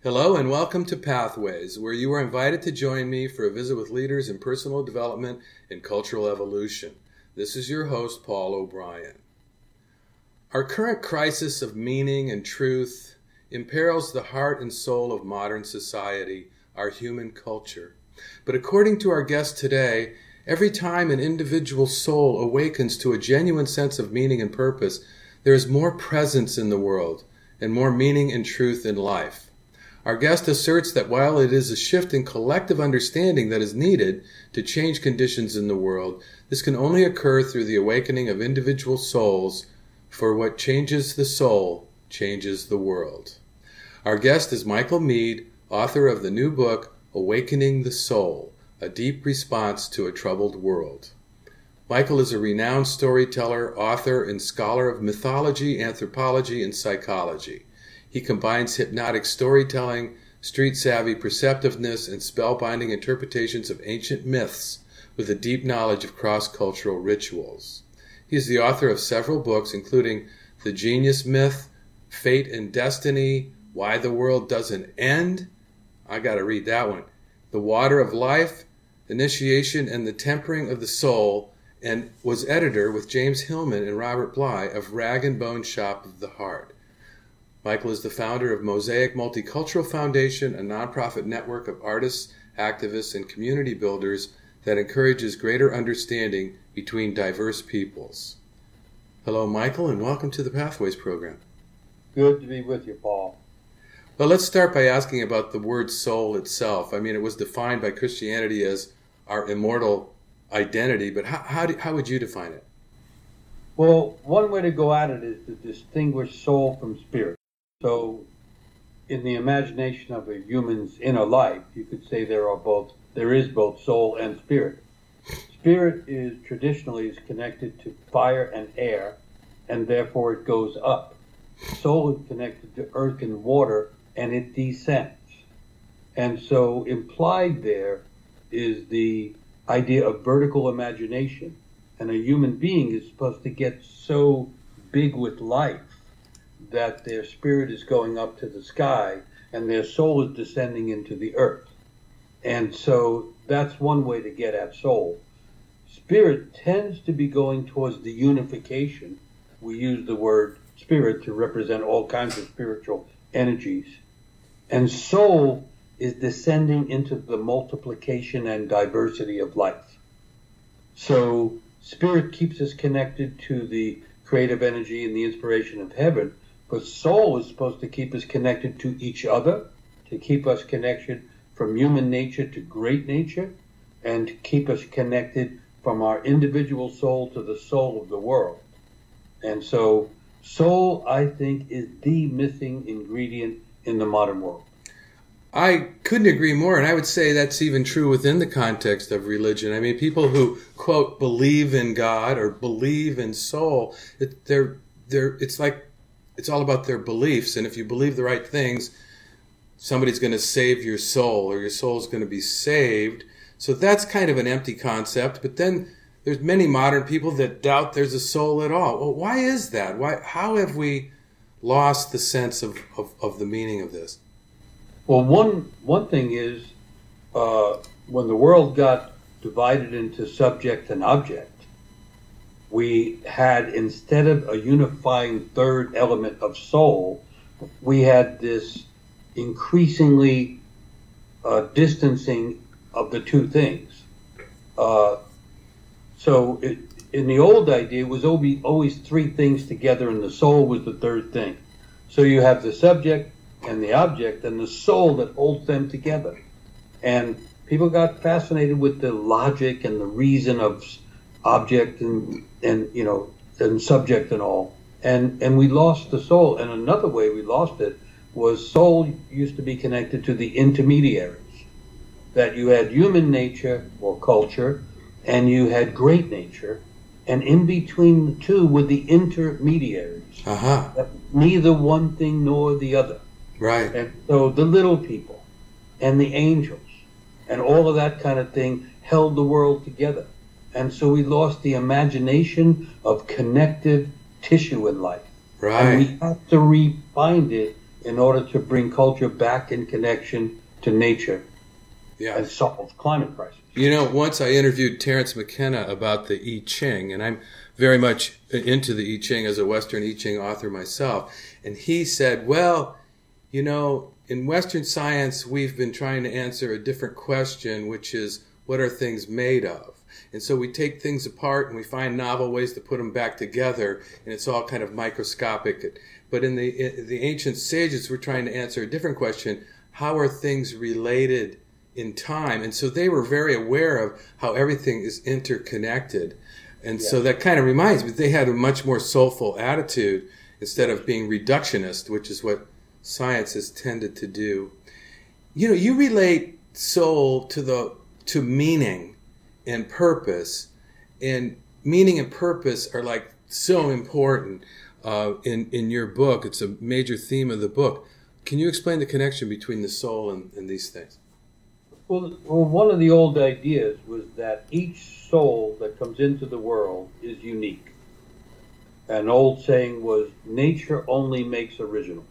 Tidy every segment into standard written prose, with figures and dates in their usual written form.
Hello and welcome to Pathways, where you are invited to join me for a visit with leaders in personal development and cultural evolution. This is your host, Paul O'Brien. Our current crisis of meaning and truth imperils the heart and soul of modern society, our human culture. But according to our guest today, every time an individual soul awakens to a genuine sense of meaning and purpose, there is more presence in the world and more meaning and truth in life. Our guest asserts that while it is a shift in collective understanding that is needed to change conditions in the world, this can only occur through the awakening of individual souls, for what changes the soul changes the world. Our guest is Michael Meade, author of the new book, Awakening the Soul, A Deep Response to a Troubled World. Michael is a renowned storyteller, author, and scholar of mythology, anthropology, and psychology. He combines hypnotic storytelling, street-savvy perceptiveness, and spellbinding interpretations of ancient myths with a deep knowledge of cross-cultural rituals. He is the author of several books, including The Genius Myth, Fate and Destiny, Why the World Doesn't End. I got to read that one. The Water of Life, Initiation and the Tempering of the Soul, and was editor with James Hillman and Robert Bly of Rag and Bone Shop of the Heart. Michael is the founder of Mosaic Multicultural Foundation, a nonprofit network of artists, activists, and community builders that encourages greater understanding between diverse peoples. Hello, Michael, and welcome to the Pathways program. Good to be with you, Paul. Well, let's start by asking about the word soul itself. I mean, it was defined by Christianity as our immortal identity, but how would you define it? Well, one way to go at it is to distinguish soul from spirit. So, in the imagination of a human's inner life, you could say there is both soul and spirit. Spirit is traditionally connected to fire and air, and therefore it goes up. Soul is connected to earth and water, and it descends. And so implied there is the idea of vertical imagination. And a human being is supposed to get so big with life that their spirit is going up to the sky and their soul is descending into the earth. And so that's one way to get at soul. Spirit tends to be going towards the unification. We use the word spirit to represent all kinds of spiritual energies. And soul is descending into the multiplication and diversity of life. So spirit keeps us connected to the creative energy and the inspiration of heaven. But soul is supposed to keep us connected to each other, to keep us connected from human nature to great nature, and to keep us connected from our individual soul to the soul of the world. And so soul, I think, is the missing ingredient in the modern world. I couldn't agree more, and I would say that's even true within the context of religion. I mean, people who, quote, believe in God or believe in soul, it's all about their beliefs, and if you believe the right things, somebody's going to save your soul, or your soul's going to be saved. So that's kind of an empty concept, but then there's many modern people that doubt there's a soul at all. Well, why is that? How have we lost the sense of the meaning of this? Well, one thing is, when the world got divided into subject and object, we had, instead of a unifying third element of soul, we had this increasingly distancing of the two things. In the old idea, it was always three things together, and the soul was the third thing. So you have the subject and the object and the soul that holds them together. And people got fascinated with the logic and the reason of object and subject and all. And we lost the soul. And another way we lost it was soul used to be connected to the intermediaries. That you had human nature or culture, and you had great nature, and in between the two were the intermediaries. Neither one thing nor the other. Right. And so the little people and the angels and all of that kind of thing held the world together. And so we lost the imagination of connective tissue in life. Right. And we have to re-find it in order to bring culture back in connection to nature and solve climate crisis. You know, once I interviewed Terence McKenna about the I Ching, and I'm very much into the I Ching as a Western I Ching author myself, and he said, well, you know, in Western science, we've been trying to answer a different question, which is, what are things made of? And so we take things apart and we find novel ways to put them back together, and it's all kind of microscopic. But in the ancient sages, we're trying to answer a different question: how are things related in time? And so they were very aware of how everything is interconnected. And so that kind of reminds me, they had a much more soulful attitude instead of being reductionist, which is what science has tended to do. You know, you relate soul to meaning and purpose, and meaning and purpose are like so important in your book. It's a major theme of the book. Can you explain the connection between the soul and these things? Well, one of the old ideas was that each soul that comes into the world is unique. An old saying was, nature only makes originals.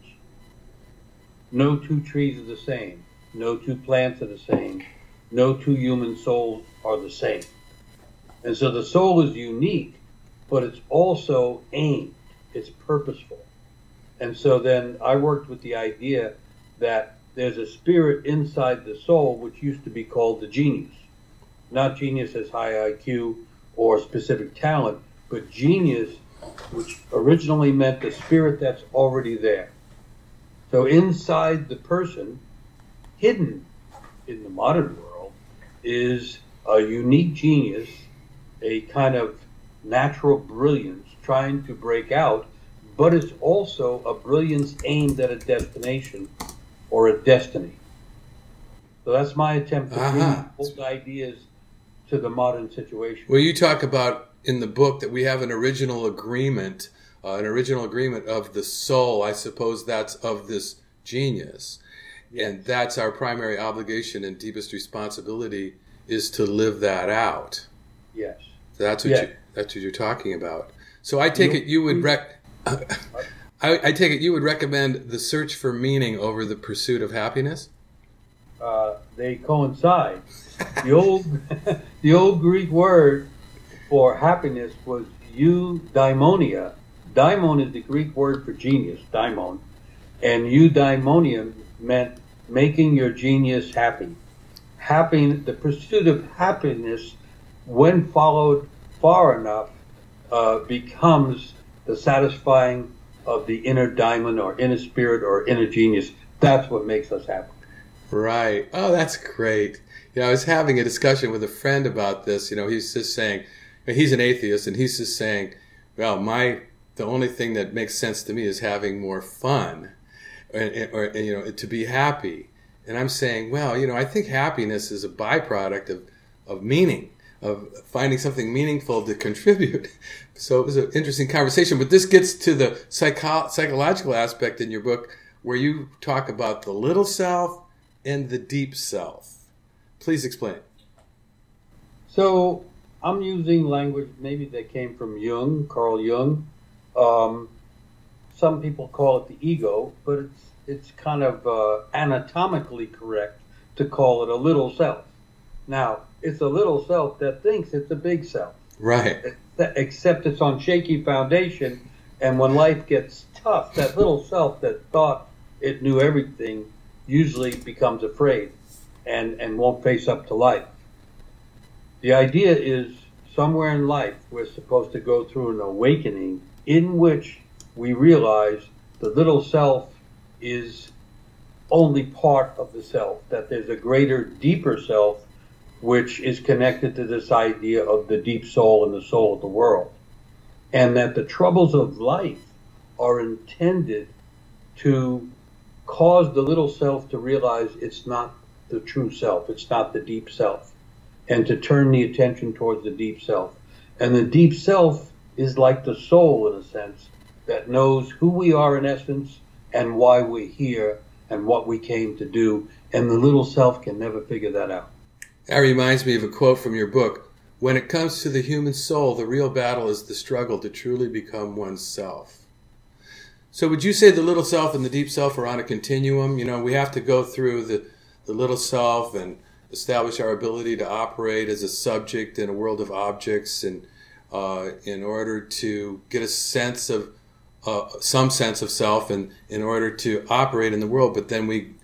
No two trees are the same. No two plants are the same. No two human souls are the same. And so the soul is unique, but it's also aimed. It's purposeful. And so then I worked with the idea that there's a spirit inside the soul which used to be called the genius. Not genius as high IQ or specific talent, but genius, which originally meant the spirit that's already there. So inside the person, hidden in the modern world, is a unique genius, a kind of natural brilliance trying to break out, but it's also a brilliance aimed at a destination or a destiny. So that's my attempt to bring old ideas to the modern situation. Well, you talk about in the book that we have an original agreement of the soul. I suppose that's of this genius. Yes. And that's our primary obligation and deepest responsibility, is to live that out. Yes. So that's what you're talking about. So I take it you would I take it you would recommend the search for meaning over the pursuit of happiness? They coincide. The old Greek word for happiness was eudaimonia. Daimon is the Greek word for genius, daimon. And eudaimonia meant making your genius happy. The pursuit of happiness, when followed far enough, becomes the satisfying of the inner daimon or inner spirit or inner genius. That's what makes us happy. Right. Oh, that's great. I was having a discussion with a friend about this. He's just saying, he's an atheist, and he's just saying, well, the only thing that makes sense to me is having more fun, or to be happy. And I'm saying, well, I think happiness is a byproduct of meaning, of finding something meaningful to contribute. So it was an interesting conversation. But this gets to the psychological aspect in your book, where you talk about the little self and the deep self. Please explain. So I'm using language maybe that came from Jung, Carl Jung. Some people call it the ego, but it's kind of anatomically correct to call it a little self. Now, it's a little self that thinks it's a big self. Right. Except it's on shaky foundation, and when life gets tough, that little self that thought it knew everything usually becomes afraid and won't face up to life. The idea is somewhere in life we're supposed to go through an awakening in which we realize the little self is only part of the self, that there's a greater, deeper self which is connected to this idea of the deep soul and the soul of the world. And that the troubles of life are intended to cause the little self to realize it's not the true self, it's not the deep self, and to turn the attention towards the deep self. And the deep self is like the soul, in a sense, that knows who we are in essence and why we're here and what we came to do. And the little self can never figure that out. That reminds me of a quote from your book. When it comes to the human soul, the real battle is the struggle to truly become oneself. So would you say the little self and the deep self are on a continuum? You know, we have to go through the little self and establish our ability to operate as a subject in a world of objects, and in order to get a sense of some sense of self, and in order to operate in the world. But then we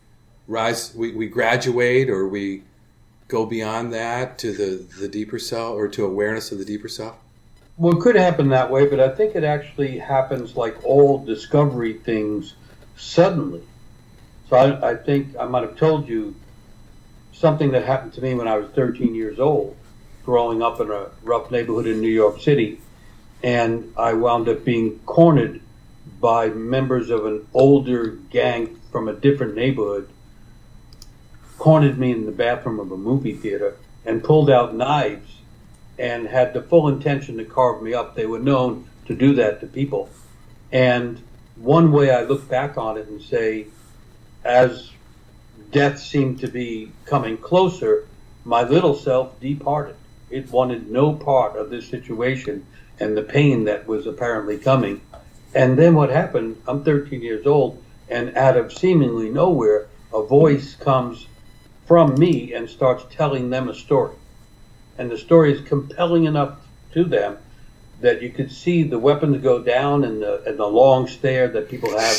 graduate, or we go beyond that to the deeper self, or to awareness of the deeper self. Well, it could happen that way, but I think it actually happens like all discovery things suddenly. So I think I might have told you something that happened to me when I was 13 years old, growing up in a rough neighborhood in New York City. And I wound up being cornered by members of an older gang from a different neighborhood, cornered me in the bathroom of a movie theater and pulled out knives and had the full intention to carve me up. They were known to do that to people. And one way I look back on it and say, as death seemed to be coming closer, my little self departed. It wanted no part of this situation and the pain that was apparently coming. And then what happened, I'm 13 years old, and out of seemingly nowhere, a voice comes from me and starts telling them a story. And the story is compelling enough to them that you could see the weapons go down and the long stare that people have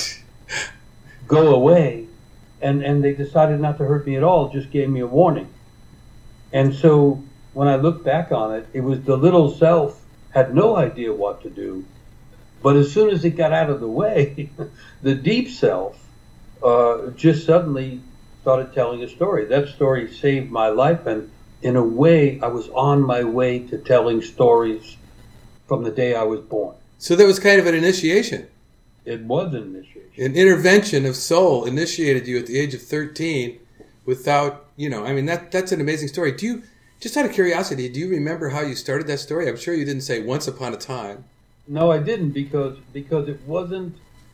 go away. And they decided not to hurt me at all, just gave me a warning. And so when I look back on it, it was the little self had no idea what to do. But as soon as it got out of the way, the deep self just suddenly started telling a story. That story saved my life, and in a way, I was on my way to telling stories from the day I was born. So that was kind of an initiation. It was an initiation. An intervention of soul initiated you at the age of 13 without, that's an amazing story. Do you, just out of curiosity, do you remember how you started that story? I'm sure you didn't say once upon a time. No, I didn't, because it wasn't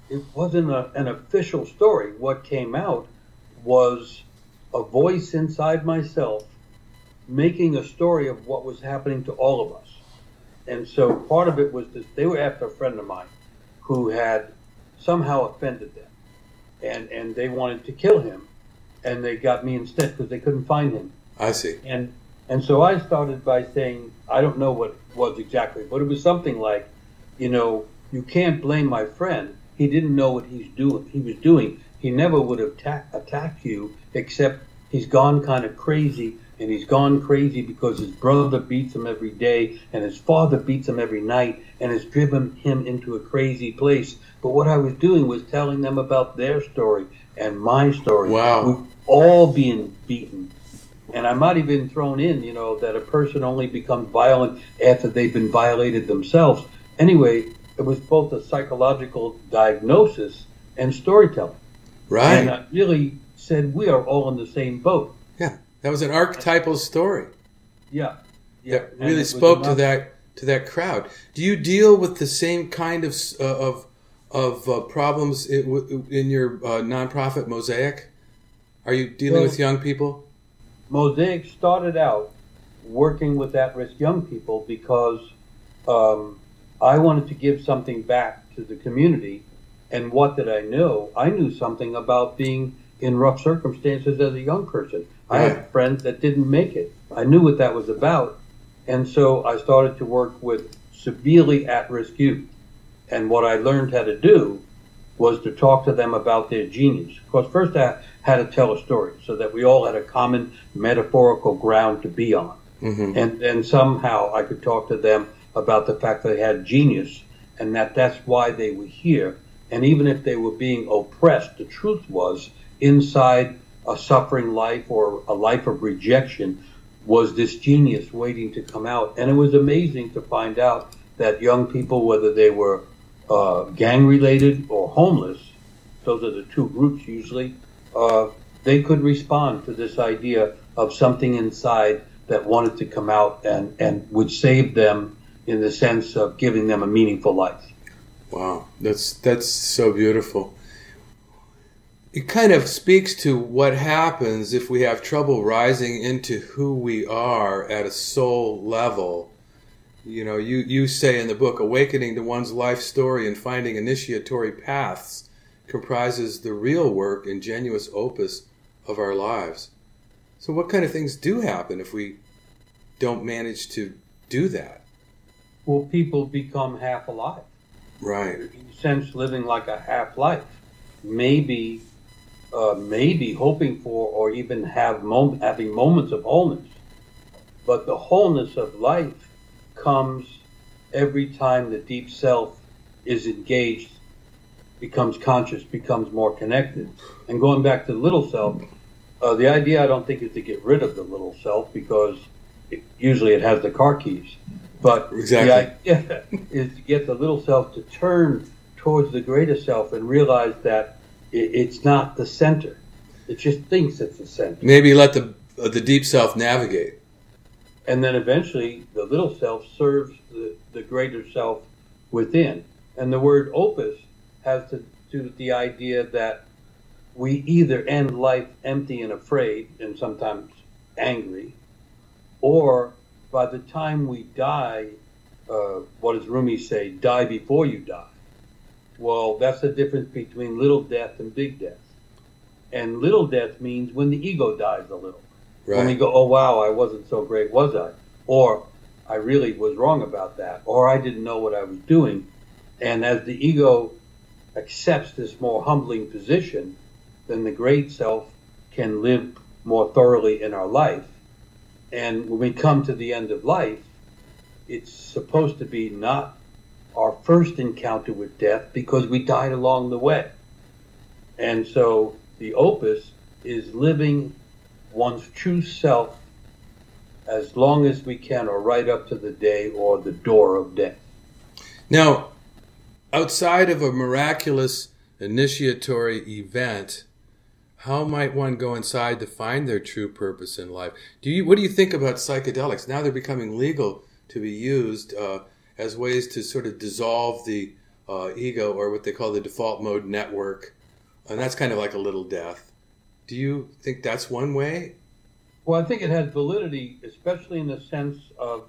an official story. What came out was a voice inside myself making a story of what was happening to all of us. And so part of it was this, they were after a friend of mine who had somehow offended them, and they wanted to kill him, and they got me instead because they couldn't find him. I see. And so I started by saying, I don't know what it was exactly, but it was something like, you can't blame my friend. He didn't know what he was doing. He never would have attacked you, except he's gone kind of crazy. And he's gone crazy because his brother beats him every day, and his father beats him every night, and has driven him into a crazy place. But what I was doing was telling them about their story and my story. Wow. We've all been beaten. And I might have been thrown in, that a person only becomes violent after they've been violated themselves. Anyway, it was both a psychological diagnosis and storytelling. Right. And I really said, we are all in the same boat. Yeah. That was an archetypal story. Yeah. That really spoke to that crowd. Do you deal with the same kind of problems in your nonprofit Mosaic? Are you dealing with young people? Mosaic started out working with at-risk young people because I wanted to give something back to the community. And what did I know? I knew something about being in rough circumstances as a young person. I had friends that didn't make it. I knew what that was about. And so I started to work with severely at-risk youth. And what I learned how to do was to talk to them about their genius. Because first I had to tell a story so that we all had a common metaphorical ground to be on. Mm-hmm. And then somehow I could talk to them about the fact that they had genius and that's why they were here. And even if they were being oppressed, the truth was inside a suffering life or a life of rejection was this genius waiting to come out. And it was amazing to find out that young people, whether they were gang-related or homeless, those are the two groups usually, they could respond to this idea of something inside that wanted to come out and would save them in the sense of giving them a meaningful life. Wow, that's so beautiful. It kind of speaks to what happens if we have trouble rising into who we are at a soul level You say in the book, awakening to one's life story and finding initiatory paths comprises the real work and genuine opus of our lives. So what kind of things do happen if we don't manage to do that? Well, people become half alive. Right. In a sense, living like a half life. Maybe hoping for or even having moments of wholeness. But the wholeness of life comes every time the deep self is engaged, becomes conscious, becomes more connected. And going back to the little self, the idea I don't think is to get rid of the little self, because usually it has the car keys. But exactly. The idea is to get the little self to turn towards the greater self and realize that it's not the center. It just thinks it's the center. Maybe let the deep self navigate. And then eventually the little self serves the greater self within. And the word opus has to do with the idea that we either end life empty and afraid and sometimes angry, or by the time we die, what does Rumi say? Die before you die. Well, that's the difference between little death and big death. And little death means when the ego dies a little. Right. When we go, oh, wow, I wasn't so great, was I? Or I really was wrong about that. Or I didn't know what I was doing. And as the ego accepts this more humbling position, then the great self can live more thoroughly in our life. And when we come to the end of life, it's supposed to be not our first encounter with death, because we died along the way. And so the opus is living one's true self as long as we can, or right up to the day or the door of death. Now, outside of a miraculous initiatory event, how might one go inside to find their true purpose in life? What do you think about psychedelics? Now they're becoming legal to be used as ways to sort of dissolve the ego, or what they call the default mode network. And that's kind of like a little death. Do you think that's one way? Well, I think it has validity, especially in the sense of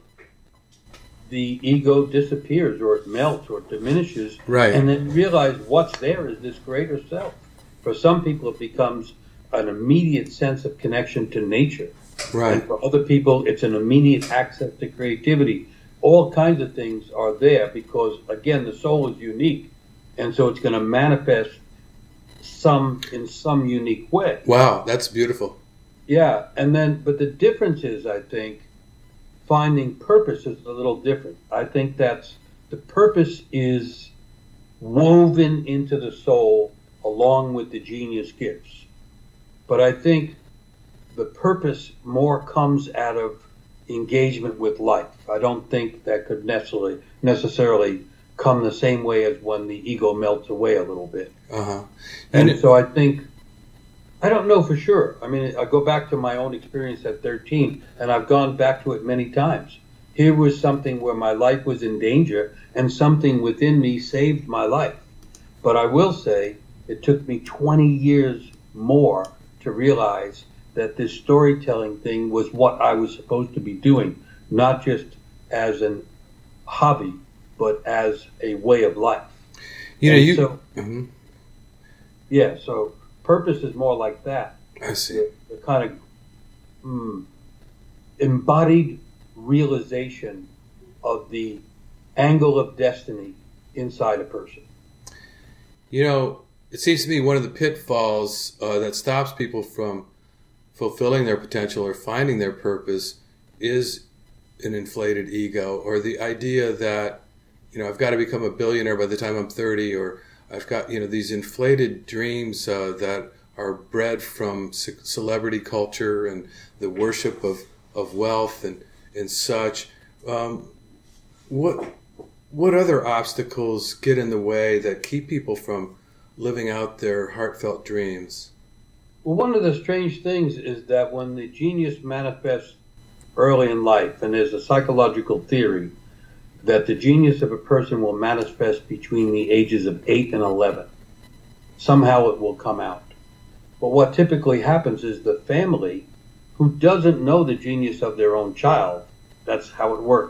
the ego disappears, or it melts, or it diminishes. Right. And then realize what's there is this greater self. For some people, it becomes an immediate sense of connection to nature. Right. And for other people, it's an immediate access to creativity. All kinds of things are there because, again, the soul is unique. And so it's going to manifest in some unique way. Wow, that's beautiful. Yeah, but the difference is, I think, finding purpose is a little different. I think the purpose is woven into the soul along with the genius gifts. But I think the purpose more comes out of engagement with life. I don't think that could necessarily come the same way as when the ego melts away a little bit. Uh-huh. And so I think, I don't know for sure. I mean, I go back to my own experience at 13, and I've gone back to it many times. Here was something where my life was in danger, and something within me saved my life. But I will say, it took me 20 years more to realize that this storytelling thing was what I was supposed to be doing, not just as a hobby, but as a way of life. So purpose is more like that. I see. The kind of embodied realization of the angle of destiny inside a person. It seems to me one of the pitfalls that stops people from fulfilling their potential or finding their purpose is an inflated ego, or the idea that, I've got to become a billionaire by the time I'm 30, or I've got, these inflated dreams that are bred from celebrity culture and the worship of wealth and such. What other obstacles get in the way that keep people from living out their heartfelt dreams? Well, one of the strange things is that when the genius manifests early in life, and there's a psychological theory that the genius of a person will manifest between the ages of 8 and 11. Somehow it will come out. But what typically happens is the family, who doesn't know the genius of their own child, that's how it works.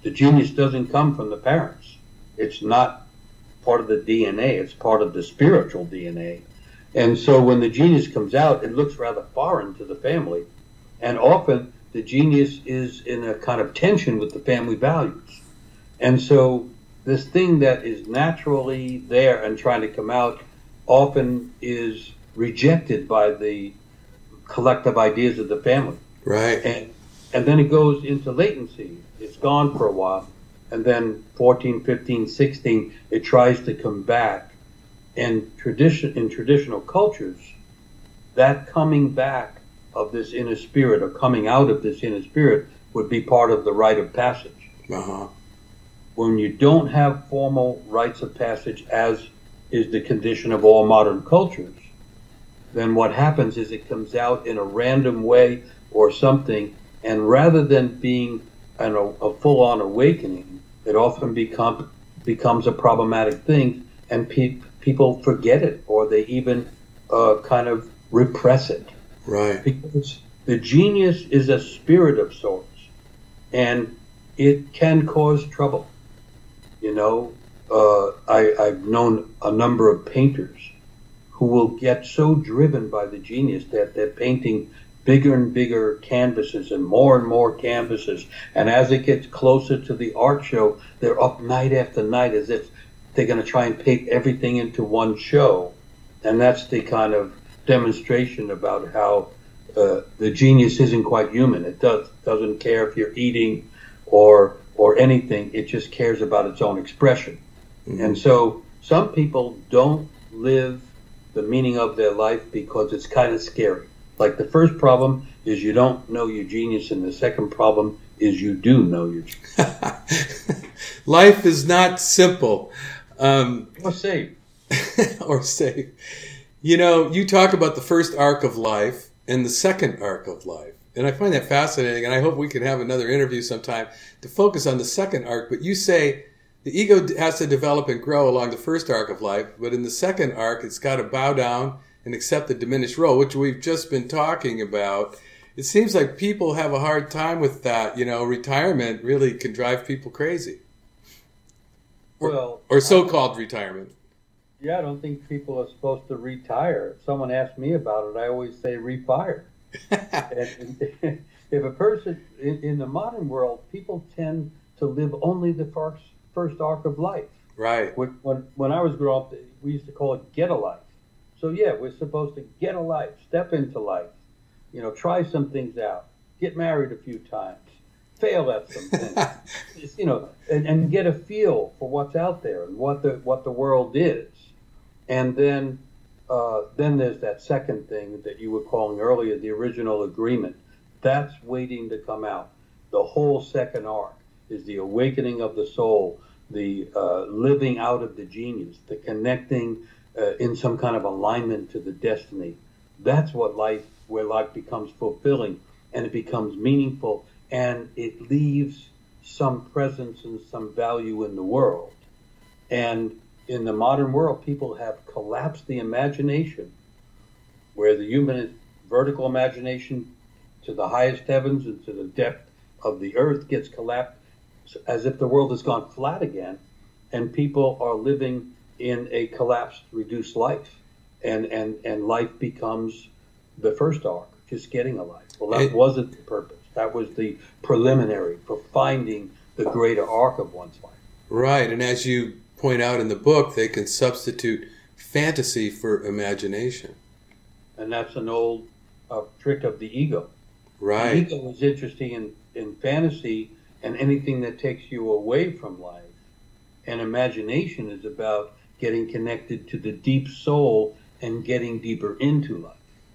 The genius doesn't come from the parents. It's not part of the DNA. It's part of the spiritual DNA. And so when the genius comes out, it looks rather foreign to the family. And often the genius is in a kind of tension with the family values. And so this thing that is naturally there and trying to come out often is rejected by the collective ideas of the family. Right. And then it goes into latency. It's gone for a while. And then 14, 15, 16, it tries to come back. And in traditional cultures, that coming back of this inner spirit or coming out of this inner spirit would be part of the rite of passage. Uh-huh. When you don't have formal rites of passage, as is the condition of all modern cultures, then what happens is it comes out in a random way or something, and rather than being a full-on awakening, it often becomes a problematic thing, and people forget it, or they even kind of repress it. Right. Because the genius is a spirit of sorts, and it can cause trouble. You know, I've known a number of painters who will get so driven by the genius that they're painting bigger and bigger canvases and more canvases. And as it gets closer to the art show, they're up night after night as if they're going to try and paint everything into one show. And that's the kind of demonstration about how the genius isn't quite human. It doesn't care if you're eating or anything. It just cares about its own expression. Mm-hmm. And so some people don't live the meaning of their life because it's kind of scary. Like the first problem is you don't know your genius, and the second problem is you do know your genius. Life is not simple. Or safe. Or safe. You know, you talk about the first arc of life and the second arc of life. And I find that fascinating, and I hope we can have another interview sometime to focus on the second arc. But you say the ego has to develop and grow along the first arc of life, but in the second arc, it's got to bow down and accept the diminished role, which we've just been talking about. It seems like people have a hard time with that. You know, retirement really can drive people crazy. Or so-called retirement. Yeah, I don't think people are supposed to retire. If someone asks me about it, I always say refire. and if a person, in the modern world, people tend to live only the first arc of life. Right. When I was growing up, we used to call it get a life. So yeah, we're supposed to get a life, step into life, you know, try some things out, get married a few times, fail at some things, you know, and get a feel for what's out there and what the world is. And then there's that second thing that you were calling earlier, the original agreement. That's waiting to come out. The whole second arc is the awakening of the soul, the living out of the genius, the connecting in some kind of alignment to the destiny. That's where life becomes fulfilling, and it becomes meaningful, and it leaves some presence and some value in the world. And in the modern world, people have collapsed the imagination, where the human vertical imagination to the highest heavens and to the depth of the earth gets collapsed, as if the world has gone flat again, and people are living in a collapsed, reduced life, and life becomes the first arc, just getting a life. Well, that wasn't the purpose. That was the preliminary for finding the greater arc of one's life. Right, and as you point out in the book, they can substitute fantasy for imagination. And that's an old trick of the ego. Right. The ego is interesting in fantasy and anything that takes you away from life. And imagination is about getting connected to the deep soul and getting deeper into life.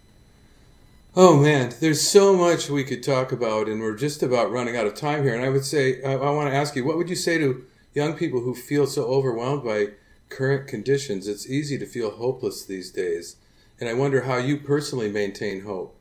Oh man, there's so much we could talk about, and we're just about running out of time here. And I would say, I want to ask you, what would you say to young people who feel so overwhelmed by current conditions? It's easy to feel hopeless these days. And I wonder how you personally maintain hope.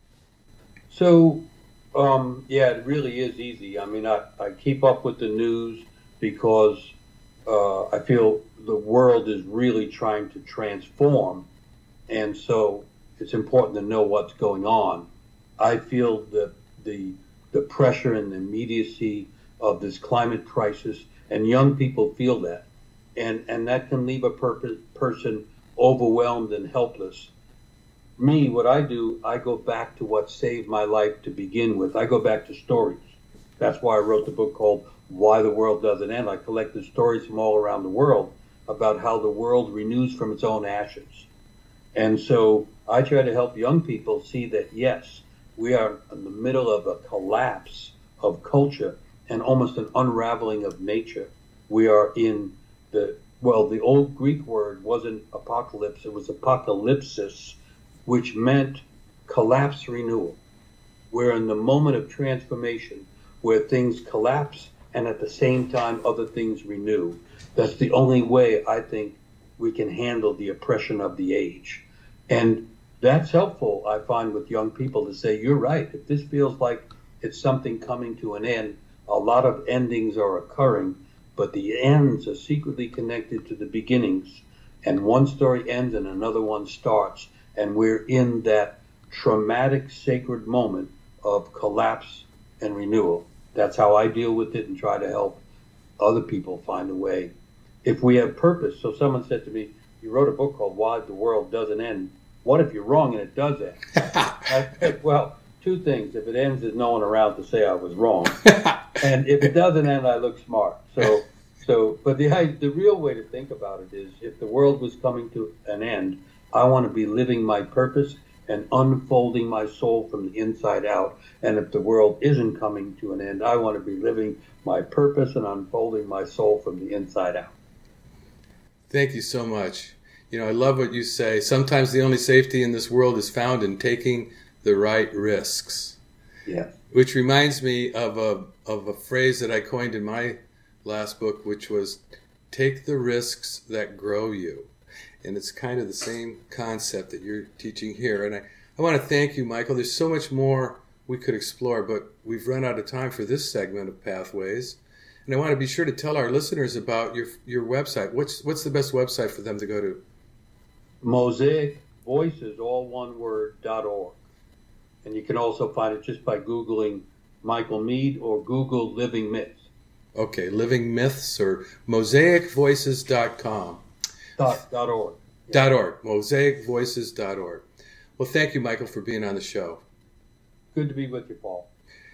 So, yeah, it really is easy. I mean, I keep up with the news because I feel the world is really trying to transform. And so it's important to know what's going on. I feel that the pressure and the immediacy of this climate crisis, and young people feel that. And that can leave a person overwhelmed and helpless. Me, what I do, I go back to what saved my life to begin with. I go back to stories. That's why I wrote the book called Why the World Doesn't End. I collected stories from all around the world about how the world renews from its own ashes. And so I try to help young people see that, yes, we are in the middle of a collapse of culture and almost an unraveling of nature. We are in the old Greek word wasn't apocalypse, it was apocalypsis, which meant collapse renewal. We're in the moment of transformation where things collapse and at the same time other things renew. That's the only way I think we can handle the oppression of the age. And that's helpful, I find, with young people to say, you're right, if this feels like it's something coming to an end, a lot of endings are occurring, but the ends are secretly connected to the beginnings. And one story ends and another one starts. And we're in that traumatic, sacred moment of collapse and renewal. That's how I deal with it and try to help other people find a way. If we have purpose, so someone said to me, you wrote a book called Why the World Doesn't End. What if you're wrong and it does end? I said, well, two things. If it ends, there's no one around to say I was wrong. And if it doesn't end, I look smart. But the real way to think about it is, if the world was coming to an end, I want to be living my purpose and unfolding my soul from the inside out. And if the world isn't coming to an end, I want to be living my purpose and unfolding my soul from the inside out. Thank you so much. You know, I love what you say. Sometimes the only safety in this world is found in taking the right risks. Yeah. Which reminds me of a phrase that I coined in my last book, which was, take the risks that grow you. And it's kind of the same concept that you're teaching here. And I want to thank you, Michael. There's so much more we could explore, but we've run out of time for this segment of Pathways. And I want to be sure to tell our listeners about your website. What's the best website for them to go to? Mosaic Voices, all one word, .org. And you can also find it just by Googling Michael Meade or Google Living Myths. Okay, Living Myths or mosaicvoices.com. .org. .org, mosaicvoices.org. Well, thank you, Michael, for being on the show. Good to be with you, Paul.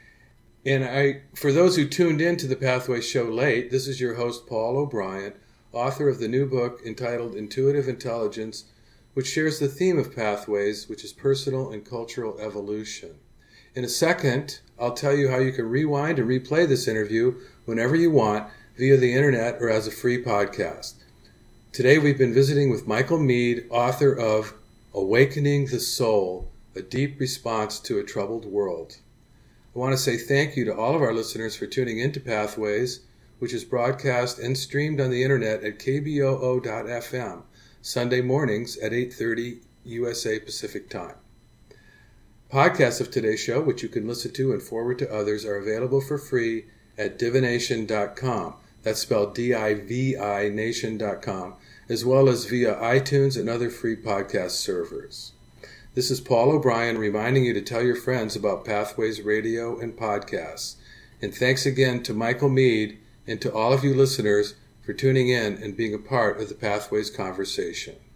And for those who tuned in to the Pathways show late, this is your host, Paul O'Brien, author of the new book entitled Intuitive Intelligence, which shares the theme of Pathways, which is personal and cultural evolution. In a second, I'll tell you how you can rewind and replay this interview whenever you want via the internet or as a free podcast. Today we've been visiting with Michael Meade, author of Awakening the Soul, A Deep Response to a Troubled World. I want to say thank you to all of our listeners for tuning into Pathways, which is broadcast and streamed on the internet at kboo.fm, Sunday mornings at 8:30 USA Pacific Time. Podcasts of today's show, which you can listen to and forward to others, are available for free at divination.com. That's spelled D-I-V-I nation.com, as well as via iTunes and other free podcast servers. This is Paul O'Brien reminding you to tell your friends about Pathways Radio and podcasts. And thanks again to Michael Meade and to all of you listeners for tuning in and being a part of the Pathways conversation.